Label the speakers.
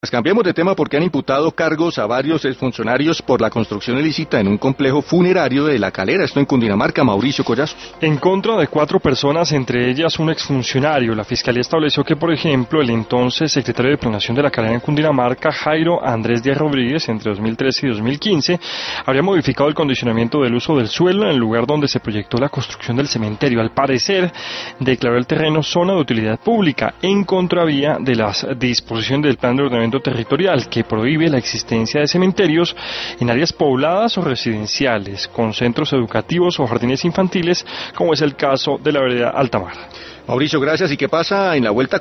Speaker 1: Cambiemos de tema porque han imputado cargos a varios exfuncionarios por la construcción ilícita en un complejo funerario de La Calera, esto en Cundinamarca. Mauricio Collazos.
Speaker 2: En contra de 4 personas, entre ellas un exfuncionario. La Fiscalía estableció que, por ejemplo, el entonces secretario de Planeación de La Calera en Cundinamarca, Jairo Andrés Díaz Rodríguez, entre 2013 y 2015, habría modificado el condicionamiento del uso del suelo en el lugar donde se proyectó la construcción del cementerio. Al parecer, declaró el terreno zona de utilidad pública en contravía de las disposiciones del Plan de Ordenamiento Territorial, que prohíbe la existencia de cementerios en áreas pobladas o residenciales, con centros educativos o jardines infantiles, como es el caso de la vereda Altamar.
Speaker 1: Mauricio, gracias. ¿Y qué pasa en la vuelta